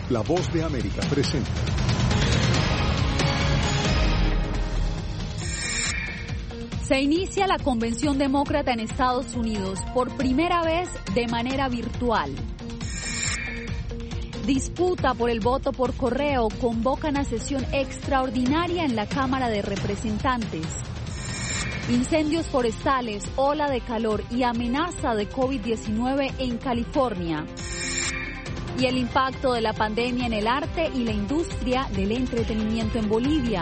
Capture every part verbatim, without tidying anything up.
La Voz de América presenta. Se inicia la Convención Demócrata en Estados Unidos por primera vez de manera virtual. Disputa por el voto por correo convocan a sesión extraordinaria en la Cámara de Representantes. Incendios forestales, ola de calor y amenaza de COVID diecinueve en California. Y el impacto de la pandemia en el arte y la industria del entretenimiento en Bolivia.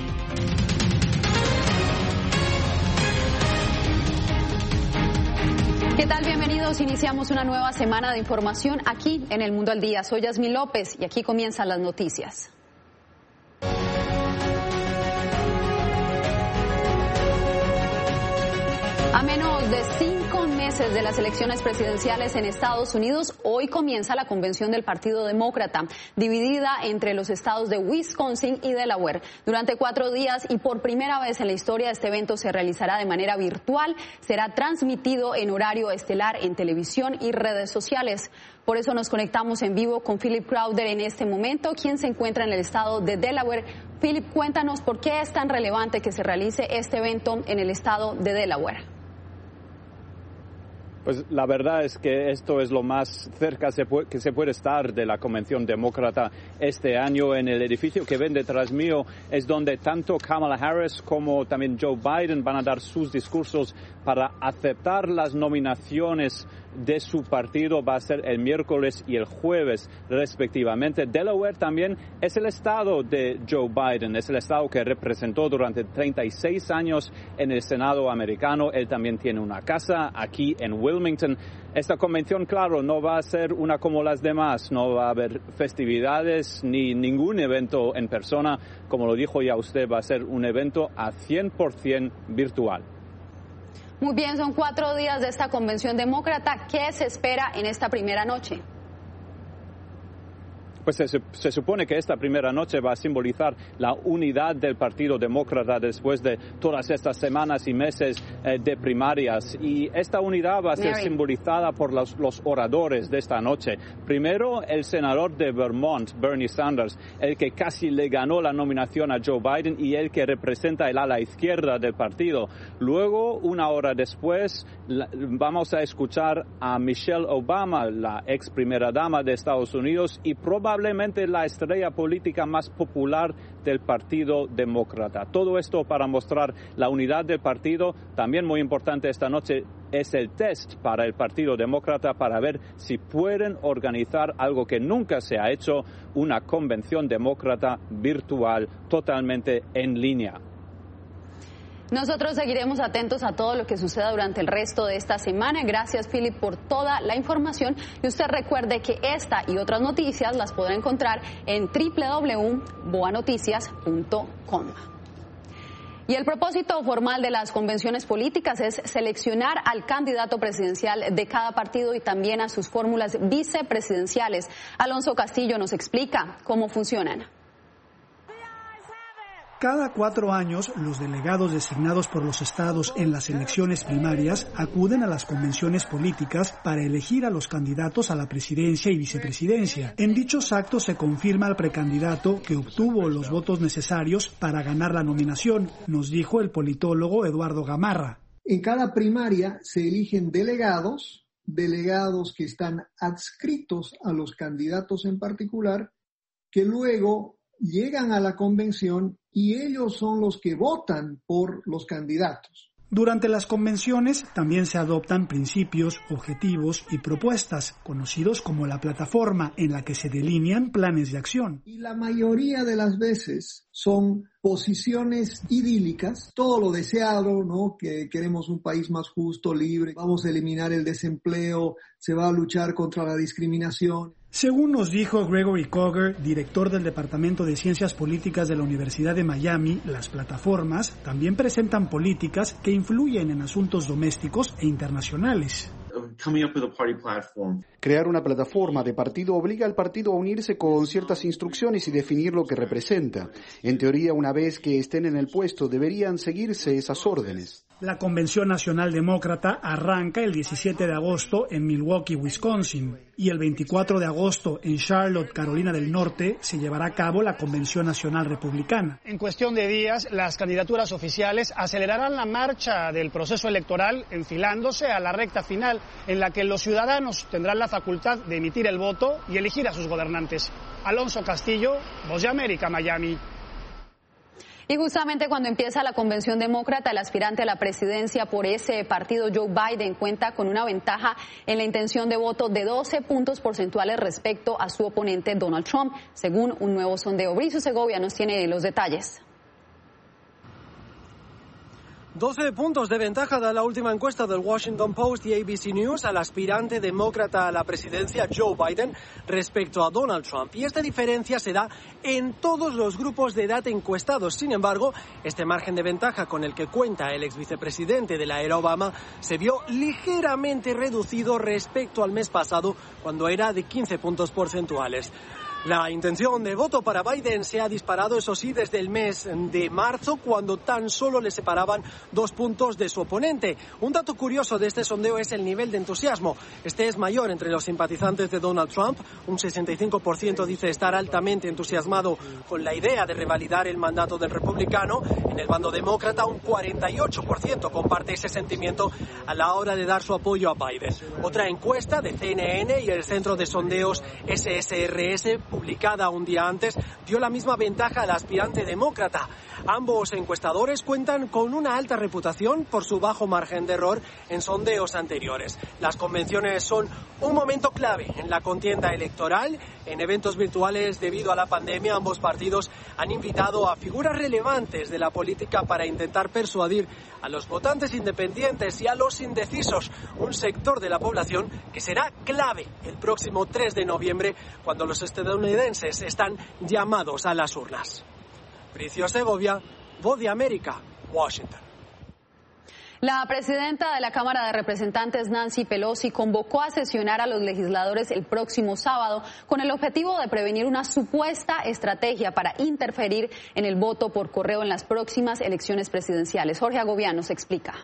¿Qué tal? Bienvenidos. Iniciamos una nueva semana de información aquí en El Mundo al Día. Soy Yasmín López y aquí comienzan las noticias. A menos de cinco meses de las elecciones presidenciales en Estados Unidos, hoy comienza la convención del Partido Demócrata, dividida entre los estados de Wisconsin y Delaware. Durante cuatro días y por primera vez en la historia, este evento se realizará de manera virtual, será transmitido en horario estelar en televisión y redes sociales. Por eso nos conectamos en vivo con Philip Crowder en este momento, quien se encuentra en el estado de Delaware. Philip, cuéntanos por qué es tan relevante que se realice este evento en el estado de Delaware. Pues la verdad es que esto es lo más cerca que se puede estar de la Convención Demócrata este año. En el edificio que ven detrás mío es donde tanto Kamala Harris como también Joe Biden van a dar sus discursos para aceptar las nominaciones de su partido. Va a ser el miércoles y el jueves respectivamente. Delaware también es el estado de Joe Biden, es el estado que representó durante treinta y seis años en el Senado americano. Él también tiene una casa aquí en Wilmington. Esta convención, claro, no va a ser una como las demás, no va a haber festividades ni ningún evento en persona. Como lo dijo ya usted, va a ser un evento a cien por ciento virtual. Muy bien, son cuatro días de esta convención demócrata. ¿Qué se espera en esta primera noche? Pues se, se supone que esta primera noche va a simbolizar la unidad del Partido Demócrata después de todas estas semanas y meses eh, de primarias. Y esta unidad va a ser Mary. simbolizada por los, los oradores de esta noche. Primero, el senador de Vermont, Bernie Sanders, el que casi le ganó la nominación a Joe Biden y el que representa el ala izquierda del partido. Luego, una hora después, la, vamos a escuchar a Michelle Obama, la ex primera dama de Estados Unidos y probablemente probablemente la estrella política más popular del Partido Demócrata. Todo esto para mostrar la unidad del partido. También muy importante esta noche es el test para el Partido Demócrata para ver si pueden organizar algo que nunca se ha hecho, una convención demócrata virtual totalmente en línea. Nosotros seguiremos atentos a todo lo que suceda durante el resto de esta semana. Gracias, Philip, por toda la información. Y usted recuerde que esta y otras noticias las podrá encontrar en doble u doble u doble u punto boa noticias punto com. Y el propósito formal de las convenciones políticas es seleccionar al candidato presidencial de cada partido y también a sus fórmulas vicepresidenciales. Alonso Castillo nos explica cómo funcionan. Cada cuatro años, los delegados designados por los estados en las elecciones primarias acuden a las convenciones políticas para elegir a los candidatos a la presidencia y vicepresidencia. En dichos actos se confirma al precandidato que obtuvo los votos necesarios para ganar la nominación, nos dijo el politólogo Eduardo Gamarra. En cada primaria se eligen delegados, delegados que están adscritos a los candidatos en particular, que luego llegan a la convención y ellos son los que votan por los candidatos. Durante las convenciones también se adoptan principios, objetivos y propuestas, conocidos como la plataforma, en la que se delinean planes de acción. Y la mayoría de las veces son posiciones idílicas, todo lo deseado, ¿no? Que queremos un país más justo, libre, vamos a eliminar el desempleo, se va a luchar contra la discriminación. Según nos dijo Gregory Koger, director del Departamento de Ciencias Políticas de la Universidad de Miami, las plataformas también presentan políticas que influyen en asuntos domésticos e internacionales. Crear una plataforma de partido obliga al partido a unirse con ciertas instrucciones y definir lo que representa. En teoría, una vez que estén en el puesto, deberían seguirse esas órdenes. La Convención Nacional Demócrata arranca el diecisiete de agosto en Milwaukee, Wisconsin, y el veinticuatro de agosto en Charlotte, Carolina del Norte, se llevará a cabo la Convención Nacional Republicana. En cuestión de días, las candidaturas oficiales acelerarán la marcha del proceso electoral, enfilándose a la recta final, en la que los ciudadanos tendrán la facultad de emitir el voto y elegir a sus gobernantes. Alonso Castillo, Voz de América, Miami. Y justamente cuando empieza la convención demócrata, el aspirante a la presidencia por ese partido, Joe Biden, cuenta con una ventaja en la intención de voto de doce puntos porcentuales respecto a su oponente Donald Trump, según un nuevo sondeo. Bricio Segovia nos tiene los detalles. doce puntos de ventaja da la última encuesta del Washington Post y A B C News al aspirante demócrata a la presidencia Joe Biden respecto a Donald Trump. Y esta diferencia se da en todos los grupos de edad encuestados. Sin embargo, este margen de ventaja con el que cuenta el ex vicepresidente de la era Obama se vio ligeramente reducido respecto al mes pasado, cuando era de quince puntos porcentuales. La intención de voto para Biden se ha disparado, eso sí, desde el mes de marzo, cuando tan solo le separaban dos puntos de su oponente. Un dato curioso de este sondeo es el nivel de entusiasmo. Este es mayor entre los simpatizantes de Donald Trump. Un sesenta y cinco por ciento dice estar altamente entusiasmado con la idea de revalidar el mandato del republicano. En el bando demócrata, un cuarenta y ocho por ciento comparte ese sentimiento a la hora de dar su apoyo a Biden. Otra encuesta de C N N y el centro de sondeos S S R S, publicada un día antes, dio la misma ventaja al aspirante demócrata. Ambos encuestadores cuentan con una alta reputación por su bajo margen de error en sondeos anteriores. Las convenciones son un momento clave en la contienda electoral. En eventos virtuales debido a la pandemia, ambos partidos han invitado a figuras relevantes de la política para intentar persuadir a los votantes independientes y a los indecisos, un sector de la población que será clave el próximo tres de noviembre, cuando los estadounidenses están llamados a las urnas. Bricio Segovia, Voz de América, Washington. La presidenta de la Cámara de Representantes, Nancy Pelosi, convocó a sesionar a los legisladores el próximo sábado con el objetivo de prevenir una supuesta estrategia para interferir en el voto por correo en las próximas elecciones presidenciales. Jorge Agobián nos explica.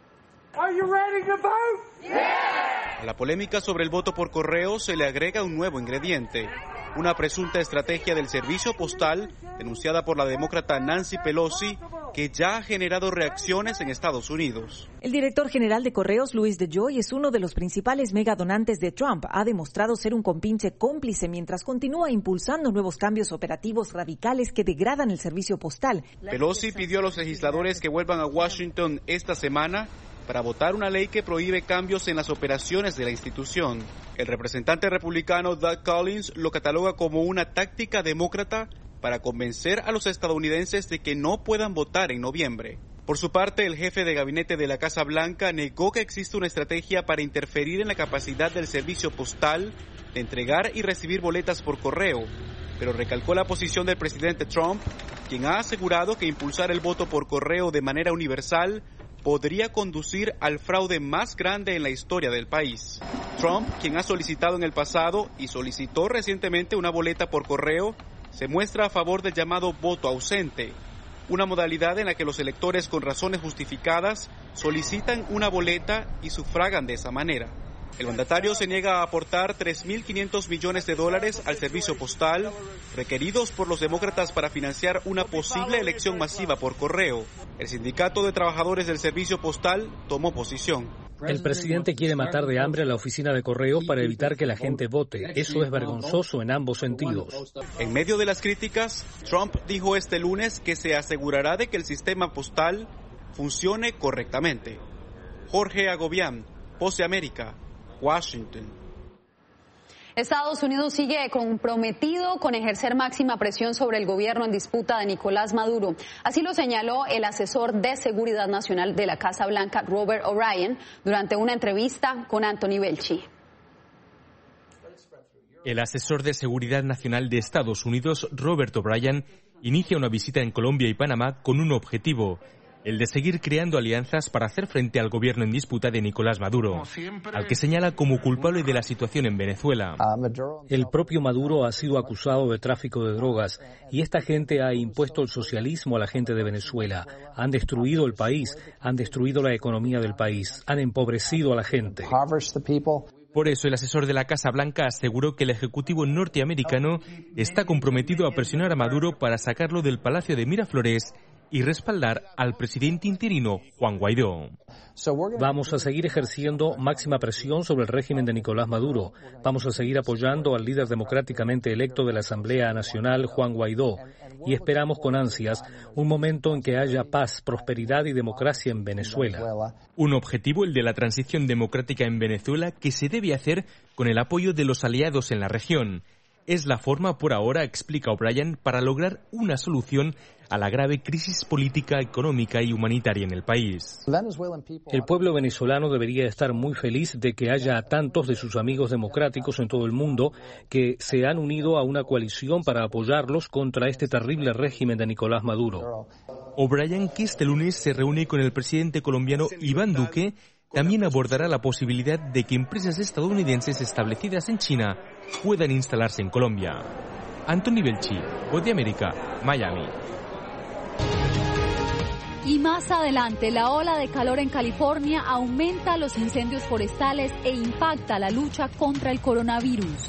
Are you ready to vote? Yeah. A la polémica sobre el voto por correo se le agrega un nuevo ingrediente. Una presunta estrategia del servicio postal denunciada por la demócrata Nancy Pelosi, que ya ha generado reacciones en Estados Unidos. El director general de Correos, Louis DeJoy, es uno de los principales megadonantes de Trump. Ha demostrado ser un compinche cómplice mientras continúa impulsando nuevos cambios operativos radicales que degradan el servicio postal. Pelosi pidió a los legisladores que vuelvan a Washington esta semana para votar una ley que prohíbe cambios en las operaciones de la institución. El representante republicano Doug Collins lo cataloga como una táctica demócrata para convencer a los estadounidenses de que no puedan votar en noviembre. Por su parte, el jefe de gabinete de la Casa Blanca negó que existe una estrategia para interferir en la capacidad del servicio postal de entregar y recibir boletas por correo, pero recalcó la posición del presidente Trump, quien ha asegurado que impulsar el voto por correo de manera universal podría conducir al fraude más grande en la historia del país. Trump, quien ha solicitado en el pasado y solicitó recientemente una boleta por correo, se muestra a favor del llamado voto ausente, una modalidad en la que los electores con razones justificadas solicitan una boleta y sufragan de esa manera. El mandatario se niega a aportar tres mil quinientos millones de dólares al servicio postal requeridos por los demócratas para financiar una posible elección masiva por correo. El sindicato de trabajadores del servicio postal tomó posición. El presidente quiere matar de hambre a la oficina de correos para evitar que la gente vote. Eso es vergonzoso en ambos sentidos. En medio de las críticas, Trump dijo este lunes que se asegurará de que el sistema postal funcione correctamente. Jorge Agobián, Voz de América, Washington. Estados Unidos sigue comprometido con ejercer máxima presión sobre el gobierno en disputa de Nicolás Maduro. Así lo señaló el asesor de Seguridad Nacional de la Casa Blanca, Robert O'Brien, durante una entrevista con Anthony Belchi. El asesor de Seguridad Nacional de Estados Unidos, Robert O'Brien, inicia una visita en Colombia y Panamá con un objetivo: el de seguir creando alianzas para hacer frente al gobierno en disputa de Nicolás Maduro, al que señala como culpable de la situación en Venezuela. El propio Maduro ha sido acusado de tráfico de drogas y esta gente ha impuesto el socialismo a la gente de Venezuela. Han destruido el país, han destruido la economía del país, han empobrecido a la gente. Por eso, el asesor de la Casa Blanca aseguró que el Ejecutivo norteamericano está comprometido a presionar a Maduro para sacarlo del Palacio de Miraflores y respaldar al presidente interino Juan Guaidó. Vamos a seguir ejerciendo máxima presión sobre el régimen de Nicolás Maduro. Vamos a seguir apoyando al líder democráticamente electo de la Asamblea Nacional, Juan Guaidó, y esperamos con ansias un momento en que haya paz, prosperidad y democracia en Venezuela. Un objetivo, el de la transición democrática en Venezuela, que se debe hacer con el apoyo de los aliados en la región. Es la forma por ahora, explica O'Brien, para lograr una solución a la grave crisis política, económica y humanitaria en el país. El pueblo venezolano debería estar muy feliz de que haya tantos de sus amigos democráticos en todo el mundo que se han unido a una coalición para apoyarlos contra este terrible régimen de Nicolás Maduro. O'Brien, que este lunes se reúne con el presidente colombiano Iván Duque, también abordará la posibilidad de que empresas estadounidenses establecidas en China puedan instalarse en Colombia. Anthony Belchi, Voz de América, Miami. Y más adelante, la ola de calor en California aumenta los incendios forestales e impacta la lucha contra el coronavirus.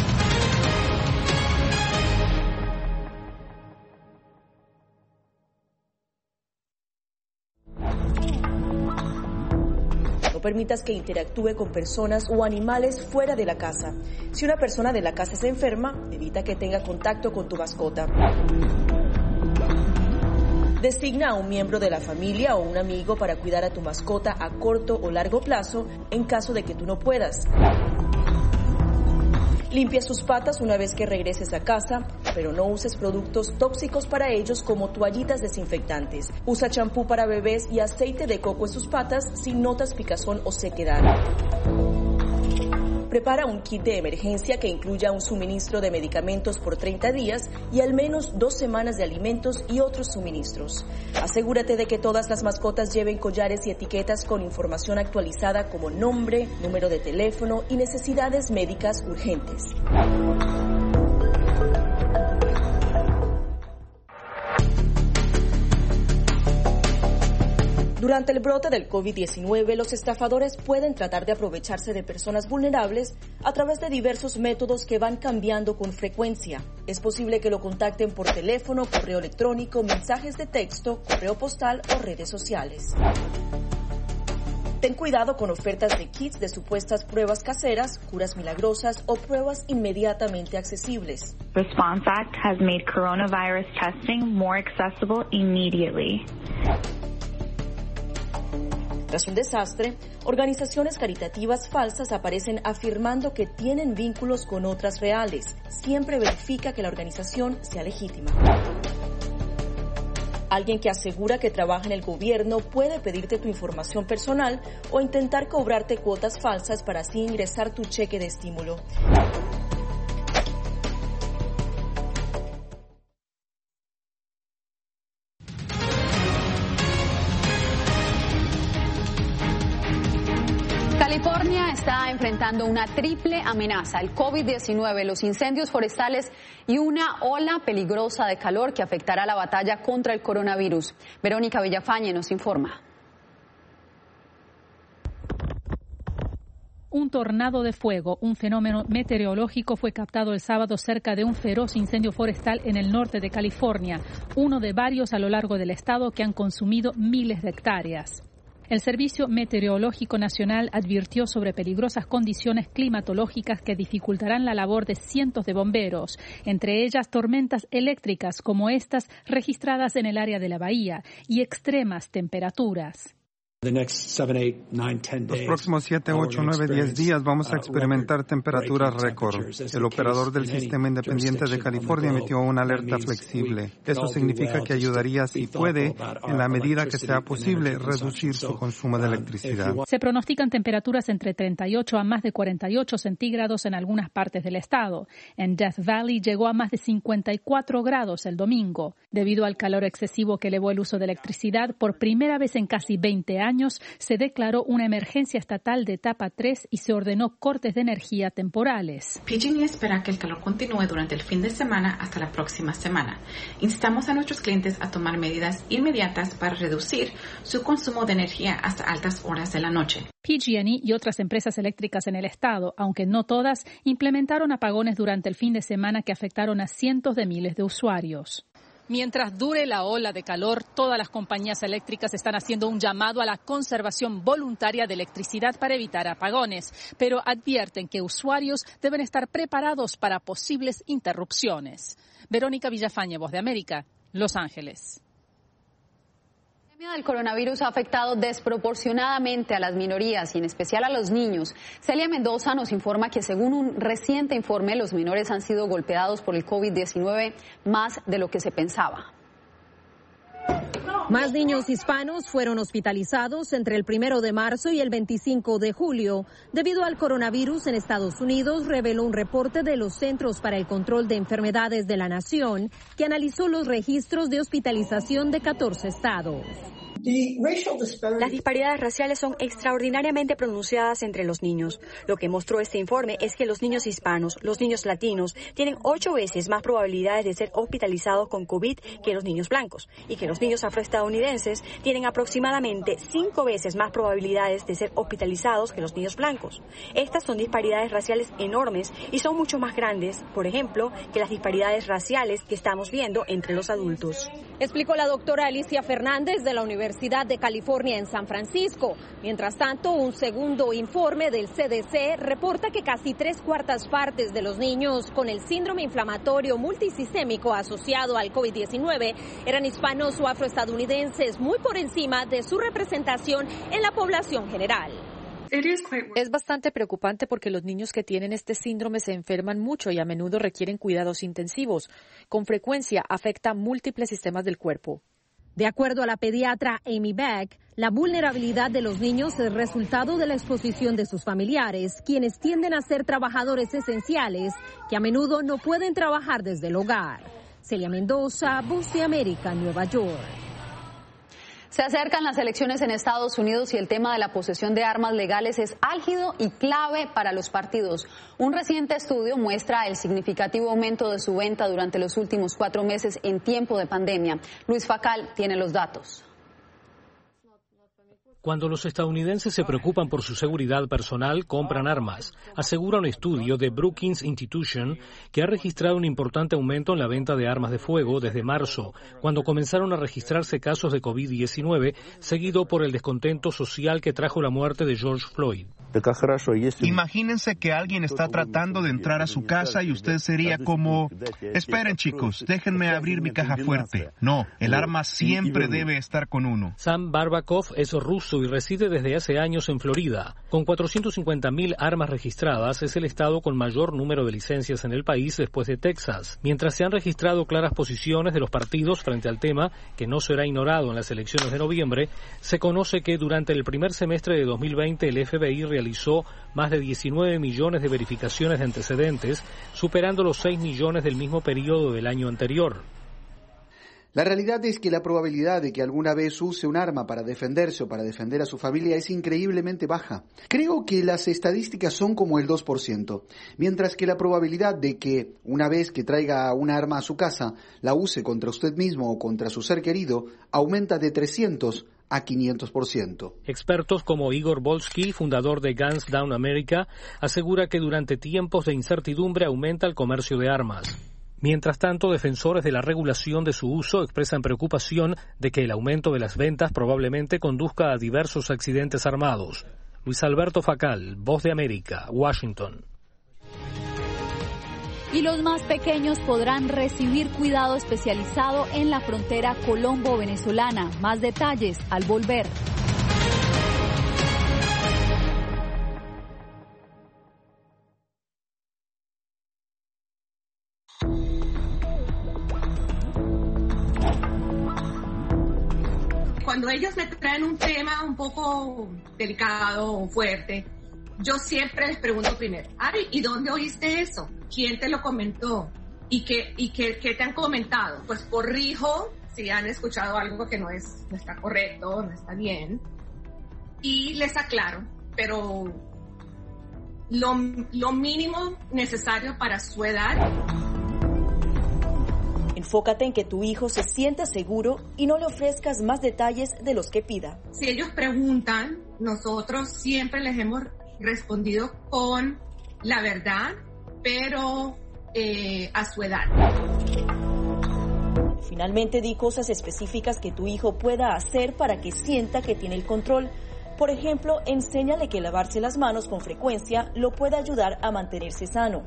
No permitas que interactúe con personas o animales fuera de la casa. Si una persona de la casa se enferma, evita que tenga contacto con tu mascota. Designa a un miembro de la familia o un amigo para cuidar a tu mascota a corto o largo plazo en caso de que tú no puedas. Limpia sus patas una vez que regreses a casa, pero no uses productos tóxicos para ellos como toallitas desinfectantes. Usa champú para bebés y aceite de coco en sus patas si notas picazón o sequedad. Prepara un kit de emergencia que incluya un suministro de medicamentos por treinta días y al menos dos semanas de alimentos y otros suministros. Asegúrate de que todas las mascotas lleven collares y etiquetas con información actualizada como nombre, número de teléfono y necesidades médicas urgentes. Durante el brote del COVID diecinueve, los estafadores pueden tratar de aprovecharse de personas vulnerables a través de diversos métodos que van cambiando con frecuencia. Es posible que lo contacten por teléfono, correo electrónico, mensajes de texto, correo postal o redes sociales. Ten cuidado con ofertas de kits de supuestas pruebas caseras, curas milagrosas o pruebas inmediatamente accesibles. Response Act has made coronavirus testing more accessible immediately. Tras un desastre, organizaciones caritativas falsas aparecen afirmando que tienen vínculos con otras reales. Siempre verifica que la organización sea legítima. Alguien que asegura que trabaja en el gobierno puede pedirte tu información personal o intentar cobrarte cuotas falsas para así ingresar tu cheque de estímulo. California está enfrentando una triple amenaza, el COVID diecinueve, los incendios forestales y una ola peligrosa de calor que afectará la batalla contra el coronavirus. Verónica Villafañe nos informa. Un tornado de fuego, un fenómeno meteorológico, fue captado el sábado cerca de un feroz incendio forestal en el norte de California, uno de varios a lo largo del estado que han consumido miles de hectáreas. El Servicio Meteorológico Nacional advirtió sobre peligrosas condiciones climatológicas que dificultarán la labor de cientos de bomberos, entre ellas tormentas eléctricas como estas registradas en el área de la bahía y extremas temperaturas. Los próximos siete, ocho, nueve, diez días vamos a experimentar temperaturas récord. El operador del sistema independiente de California emitió una alerta flexible. Eso significa que ayudaría, si puede, en la medida que sea posible, reducir su consumo de electricidad. Se pronostican temperaturas entre treinta y ocho a más de cuarenta y ocho centígrados en algunas partes del estado. En Death Valley llegó a más de cincuenta y cuatro grados el domingo. Debido al calor excesivo que elevó el uso de electricidad, por primera vez en casi veinte años, se declaró una emergencia estatal de etapa tres y se ordenó cortes de energía temporales. P G and E espera que el calor continúe durante el fin de semana hasta la próxima semana. Instamos a nuestros clientes a tomar medidas inmediatas para reducir su consumo de energía hasta altas horas de la noche. P G and E y otras empresas eléctricas en el estado, aunque no todas, implementaron apagones durante el fin de semana que afectaron a cientos de miles de usuarios. Mientras dure la ola de calor, todas las compañías eléctricas están haciendo un llamado a la conservación voluntaria de electricidad para evitar apagones, pero advierten que usuarios deben estar preparados para posibles interrupciones. Verónica Villafañe, Voz de América, Los Ángeles. La pandemia del coronavirus ha afectado desproporcionadamente a las minorías y en especial a los niños. Celia Mendoza nos informa que según un reciente informe, los menores han sido golpeados por el COVID diecinueve más de lo que se pensaba. Más niños hispanos fueron hospitalizados entre el primero de marzo y el veinticinco de julio. Debido al coronavirus en Estados Unidos, reveló un reporte de los Centros para el Control de Enfermedades de la Nación, que analizó los registros de hospitalización de catorce estados. Las disparidades raciales son extraordinariamente pronunciadas entre los niños. Lo que mostró este informe es que los niños hispanos, los niños latinos, tienen ocho veces más probabilidades de ser hospitalizados con COVID que los niños blancos, y que los niños afroestadounidenses tienen aproximadamente cinco veces más probabilidades de ser hospitalizados que los niños blancos. Estas son disparidades raciales enormes y son mucho más grandes, por ejemplo, que las disparidades raciales que estamos viendo entre los adultos. Explicó la doctora Alicia Fernández de la Universidad de California en San Francisco. Mientras tanto, un segundo informe del C D C reporta que casi tres cuartas partes de los niños con el síndrome inflamatorio multisistémico asociado al COVID diecinueve eran hispanos o afroestadounidenses, muy por encima de su representación en la población general. Es bastante preocupante porque los niños que tienen este síndrome se enferman mucho y a menudo requieren cuidados intensivos. Con frecuencia afecta múltiples sistemas del cuerpo. De acuerdo a la pediatra Amy Beck, la vulnerabilidad de los niños es resultado de la exposición de sus familiares, quienes tienden a ser trabajadores esenciales que a menudo no pueden trabajar desde el hogar. Celia Mendoza, Voz de América, Nueva York. Se acercan las elecciones en Estados Unidos y el tema de la posesión de armas legales es álgido y clave para los partidos. Un reciente estudio muestra el significativo aumento de su venta durante los últimos cuatro meses en tiempo de pandemia. Luis Facal tiene los datos. Cuando los estadounidenses se preocupan por su seguridad personal, compran armas, asegura un estudio de Brookings Institution que ha registrado un importante aumento en la venta de armas de fuego desde marzo, cuando comenzaron a registrarse casos de COVID diecinueve, seguido por el descontento social que trajo la muerte de George Floyd. Imagínense que alguien está tratando de entrar a su casa y usted sería como, esperen chicos, déjenme abrir mi caja fuerte. No, el arma siempre debe estar con uno. Sam Barbakov es ruso y reside desde hace años en Florida. Con cuatrocientas cincuenta mil armas registradas, es el estado con mayor número de licencias en el país después de Texas. Mientras se han registrado claras posiciones de los partidos frente al tema, que no será ignorado en las elecciones de noviembre, se conoce que durante el primer semestre de dos mil veinte el F B I realizó más de diecinueve millones de verificaciones de antecedentes, superando los seis millones del mismo periodo del año anterior. La realidad es que la probabilidad de que alguna vez use un arma para defenderse o para defender a su familia es increíblemente baja. Creo que las estadísticas son como el dos por ciento, mientras que la probabilidad de que una vez que traiga una arma a su casa, la use contra usted mismo o contra su ser querido, aumenta de trescientos a quinientos por ciento. Expertos como Igor Volsky, fundador de Guns Down America, asegura que durante tiempos de incertidumbre aumenta el comercio de armas. Mientras tanto, defensores de la regulación de su uso expresan preocupación de que el aumento de las ventas probablemente conduzca a diversos accidentes armados. Luis Alberto Facal, Voz de América, Washington. Y los más pequeños podrán recibir cuidado especializado en la frontera colombo-venezolana. Más detalles al volver. cuando ellos me traen un tema un poco delicado o fuerte, yo siempre les pregunto primero, Ari, ¿y dónde oíste eso? ¿Quién te lo comentó? ¿Y qué, y qué, qué te han comentado? Pues corrijo si han escuchado algo que no, es, no está correcto, no está bien, y les aclaro, pero lo, lo mínimo necesario para su edad. Enfócate en que tu hijo se sienta seguro y no le ofrezcas más detalles de los que pida. Si ellos preguntan, nosotros siempre les hemos respondido con la verdad, pero eh, a su edad. Finalmente, di cosas específicas que tu hijo pueda hacer para que sienta que tiene el control. Por ejemplo, enséñale que lavarse las manos con frecuencia lo puede ayudar a mantenerse sano.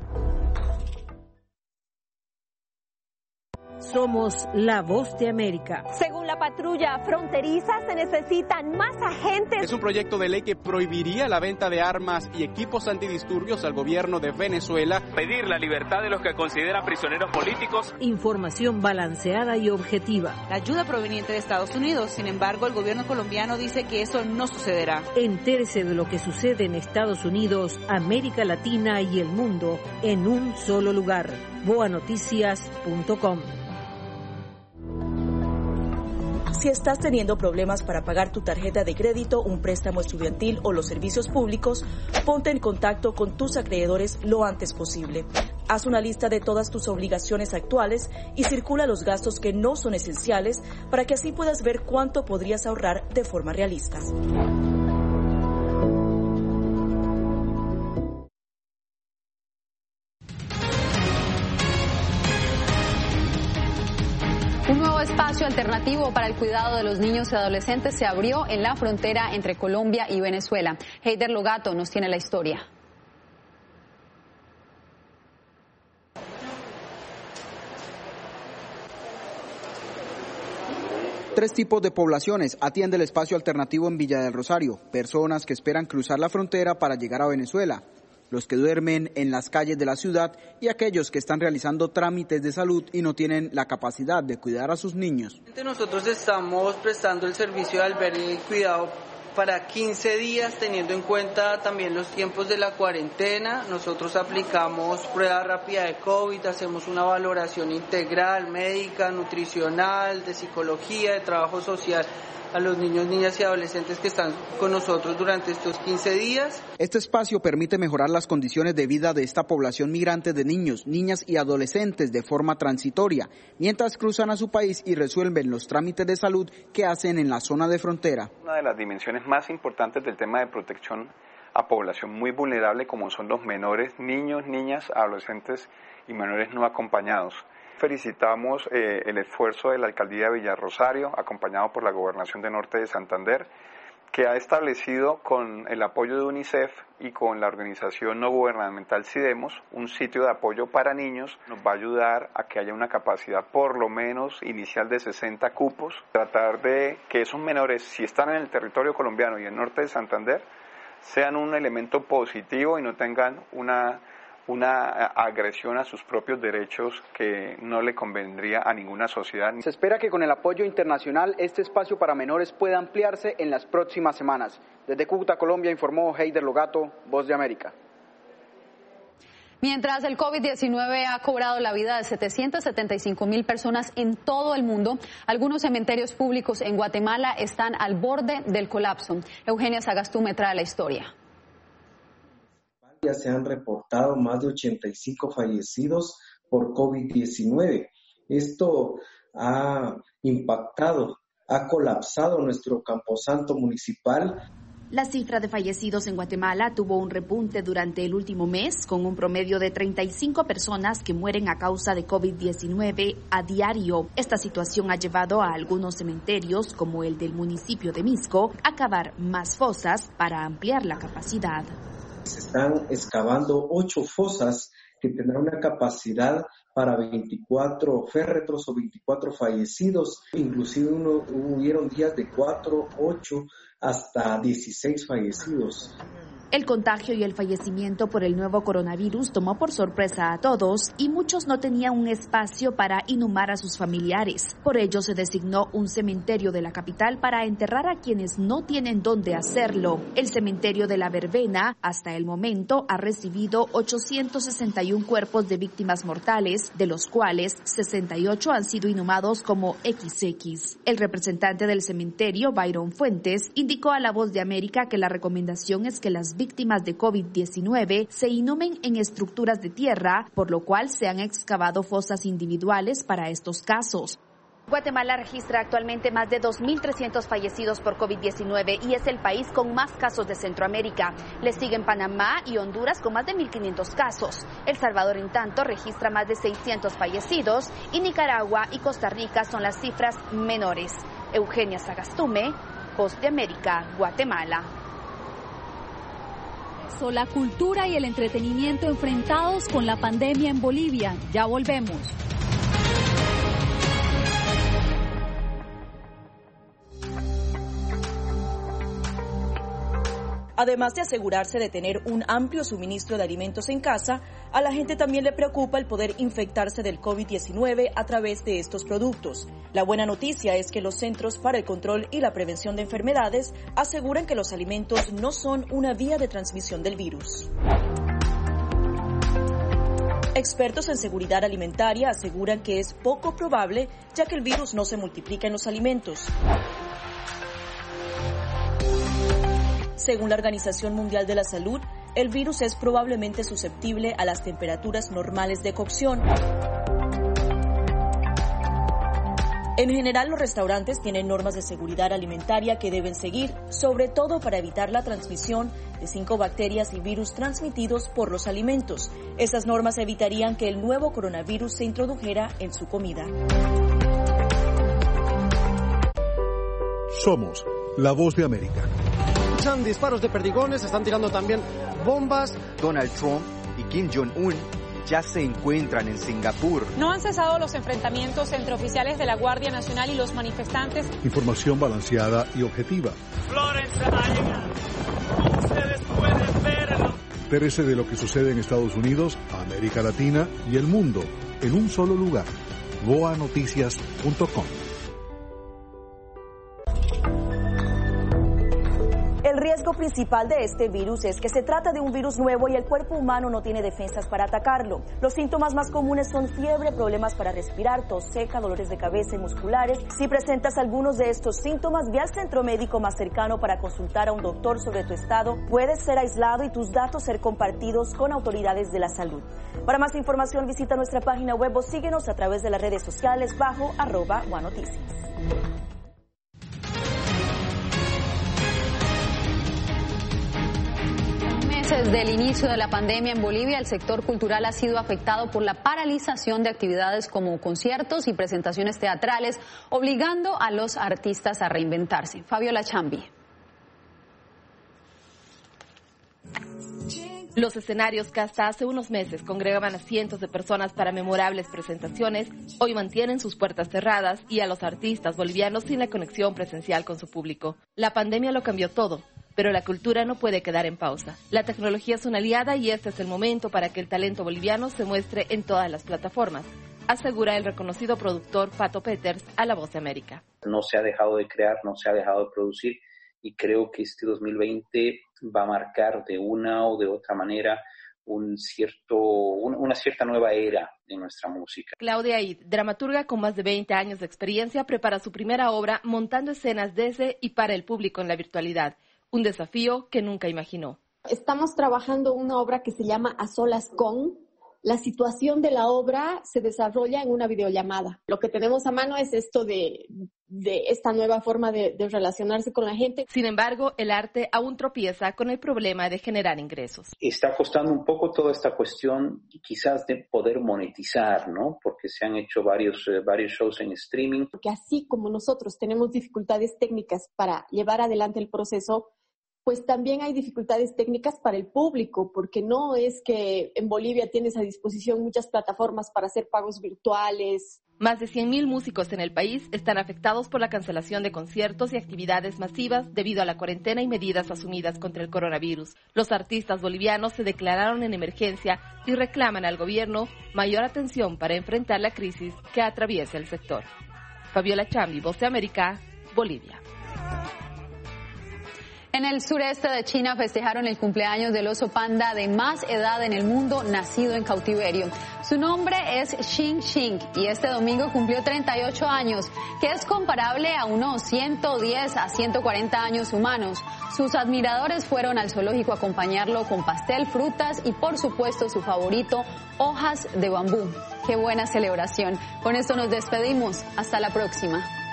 Somos la voz de América. Según la patrulla fronteriza, se necesitan más agentes. Es un proyecto de ley que prohibiría la venta de armas y equipos antidisturbios al gobierno de Venezuela. Pedir la libertad de los que consideran prisioneros políticos. Información balanceada y objetiva. La ayuda proveniente de Estados Unidos, sin embargo, el gobierno colombiano dice que eso no sucederá. Entérese de lo que sucede en Estados Unidos, América Latina y el mundo en un solo lugar. boa noticias punto com. Si estás teniendo problemas para pagar tu tarjeta de crédito, un préstamo estudiantil o los servicios públicos, ponte en contacto con tus acreedores lo antes posible. Haz una lista de todas tus obligaciones actuales y circula los gastos que no son esenciales para que así puedas ver cuánto podrías ahorrar de forma realista. Un nuevo espacio alternativo para el cuidado de los niños y adolescentes se abrió en la frontera entre Colombia y Venezuela. Heider Logato nos tiene la historia. Tres tipos de poblaciones atiende el espacio alternativo en Villa del Rosario. Personas que esperan cruzar la frontera para llegar a Venezuela, los que duermen en las calles de la ciudad y aquellos que están realizando trámites de salud y no tienen la capacidad de cuidar a sus niños. Nosotros estamos prestando el servicio de albergue y cuidado para quince días, teniendo en cuenta también los tiempos de la cuarentena. Nosotros aplicamos prueba rápida de COVID, hacemos una valoración integral, médica, nutricional, de psicología, de trabajo social a los niños, niñas y adolescentes que están con nosotros durante estos quince días. Este espacio permite mejorar las condiciones de vida de esta población migrante de niños, niñas y adolescentes de forma transitoria, mientras cruzan a su país y resuelven los trámites de salud que hacen en la zona de frontera. Una de las dimensiones más importantes del tema de protección a población muy vulnerable, como son los menores, niños, niñas, adolescentes y menores no acompañados. Felicitamos eh, el esfuerzo de la Alcaldía de Villarrosario, acompañado por la Gobernación de Norte de Santander, que ha establecido con el apoyo de UNICEF y con la organización no gubernamental CIDEMOS un sitio de apoyo para niños. Nos va a ayudar a que haya una capacidad por lo menos inicial de sesenta cupos, tratar de que esos menores, si están en el territorio colombiano y en Norte de Santander, sean un elemento positivo y no tengan una una agresión a sus propios derechos que no le convendría a ninguna sociedad. Se espera que con el apoyo internacional este espacio para menores pueda ampliarse en las próximas semanas. Desde Cúcuta, Colombia, informó Heider Logato, Voz de América. Mientras el COVID diecinueve ha cobrado la vida de setecientas setenta y cinco mil personas en todo el mundo, algunos cementerios públicos en Guatemala están al borde del colapso. Eugenia Sagastú me trae la historia. Se han reportado más de ochenta y cinco fallecidos por COVID diecinueve. Esto ha impactado, ha colapsado nuestro camposanto municipal. La cifra de fallecidos en Guatemala tuvo un repunte durante el último mes, con un promedio de treinta y cinco personas que mueren a causa de COVID diecinueve a diario. Esta situación ha llevado a algunos cementerios, como el del municipio de Misco, a cavar más fosas para ampliar la capacidad. Se están excavando ocho fosas que tendrán una capacidad para veinticuatro féretros o veinticuatro fallecidos. Inclusive uno, hubieron días de cuatro, ocho, hasta dieciséis fallecidos. El contagio y el fallecimiento por el nuevo coronavirus tomó por sorpresa a todos y muchos no tenían un espacio para inhumar a sus familiares. Por ello se designó un cementerio de la capital para enterrar a quienes no tienen dónde hacerlo. El cementerio de la Verbena, hasta el momento, ha recibido ochocientos sesenta y uno cuerpos de víctimas mortales, de los cuales sesenta y ocho han sido inhumados como equis equis. El representante del cementerio, Byron Fuentes, indicó a La Voz de América que la recomendación es que las víctimas víctimas de COVID diecinueve se inhumen en estructuras de tierra, por lo cual se han excavado fosas individuales para estos casos. Guatemala registra actualmente más de dos mil trescientos fallecidos por COVID diecinueve y es el país con más casos de Centroamérica. Le siguen Panamá y Honduras con más de mil quinientos casos. El Salvador, en tanto, registra más de seiscientos fallecidos y Nicaragua y Costa Rica son las cifras menores. Eugenia Sagastume, Voz de América, Guatemala. La cultura y el entretenimiento enfrentados con la pandemia en Bolivia. Ya volvemos. Además de asegurarse de tener un amplio suministro de alimentos en casa, a la gente también le preocupa el poder infectarse del COVID diecinueve a través de estos productos. La buena noticia es que los Centros para el Control y la Prevención de Enfermedades aseguran que los alimentos no son una vía de transmisión del virus. Expertos en seguridad alimentaria aseguran que es poco probable, ya que el virus no se multiplica en los alimentos. Según la Organización Mundial de la Salud, el virus es probablemente susceptible a las temperaturas normales de cocción. En general, los restaurantes tienen normas de seguridad alimentaria que deben seguir, sobre todo para evitar la transmisión de cinco bacterias y virus transmitidos por los alimentos. Esas normas evitarían que el nuevo coronavirus se introdujera en su comida. Somos la Voz de América. Disparos de perdigones, están tirando también bombas. Donald Trump y Kim Jong-un ya se encuentran en Singapur. No han cesado los enfrentamientos entre oficiales de la Guardia Nacional y los manifestantes. Información balanceada y objetiva. Florence, ustedes pueden verlo. Entérese de lo que sucede en Estados Unidos, América Latina y el mundo en un solo lugar. boa noticias punto com. El riesgo principal de este virus es que se trata de un virus nuevo y el cuerpo humano no tiene defensas para atacarlo. Los síntomas más comunes son fiebre, problemas para respirar, tos seca, dolores de cabeza y musculares. Si presentas algunos de estos síntomas, ve al centro médico más cercano para consultar a un doctor sobre tu estado. Puedes ser aislado y tus datos ser compartidos con autoridades de la salud. Para más información, visita nuestra página web o síguenos a través de las redes sociales bajo arroba guanoticias. Desde el inicio de la pandemia en Bolivia, el sector cultural ha sido afectado por la paralización de actividades como conciertos y presentaciones teatrales, obligando a los artistas a reinventarse. Fabiola Chambi. Los escenarios que hasta hace unos meses congregaban a cientos de personas para memorables presentaciones, hoy mantienen sus puertas cerradas y a los artistas bolivianos sin la conexión presencial con su público. La pandemia lo cambió todo, pero la cultura no puede quedar en pausa. La tecnología es una aliada y este es el momento para que el talento boliviano se muestre en todas las plataformas, asegura el reconocido productor Pato Peters a La Voz de América. No se ha dejado de crear, no se ha dejado de producir y creo que este dos mil veinte va a marcar de una o de otra manera un cierto, un, una cierta nueva era en nuestra música. Claudia Id, dramaturga con más de veinte años de experiencia, prepara su primera obra montando escenas desde y para el público en la virtualidad. Un desafío que nunca imaginó. Estamos trabajando una obra que se llama A Solas Con. La situación de la obra se desarrolla en una videollamada. Lo que tenemos a mano es esto de, de esta nueva forma de, de relacionarse con la gente. Sin embargo, el arte aún tropieza con el problema de generar ingresos. Está costando un poco toda esta cuestión quizás de poder monetizar, ¿no? Porque se han hecho varios, eh, varios shows en streaming. Porque así como nosotros tenemos dificultades técnicas para llevar adelante el proceso, pues también hay dificultades técnicas para el público, porque no es que en Bolivia tienes a disposición muchas plataformas para hacer pagos virtuales. Más de cien mil músicos en el país están afectados por la cancelación de conciertos y actividades masivas debido a la cuarentena y medidas asumidas contra el coronavirus. Los artistas bolivianos se declararon en emergencia y reclaman al gobierno mayor atención para enfrentar la crisis que atraviesa el sector. Fabiola Chambi, Voz de América, Bolivia. En el sureste de China festejaron el cumpleaños del oso panda de más edad en el mundo, nacido en cautiverio. Su nombre es Xing Xing y este domingo cumplió treinta y ocho años, que es comparable a unos ciento diez a ciento cuarenta años humanos. Sus admiradores fueron al zoológico a acompañarlo con pastel, frutas y por supuesto su favorito, hojas de bambú. ¡Qué buena celebración! Con esto nos despedimos. Hasta la próxima.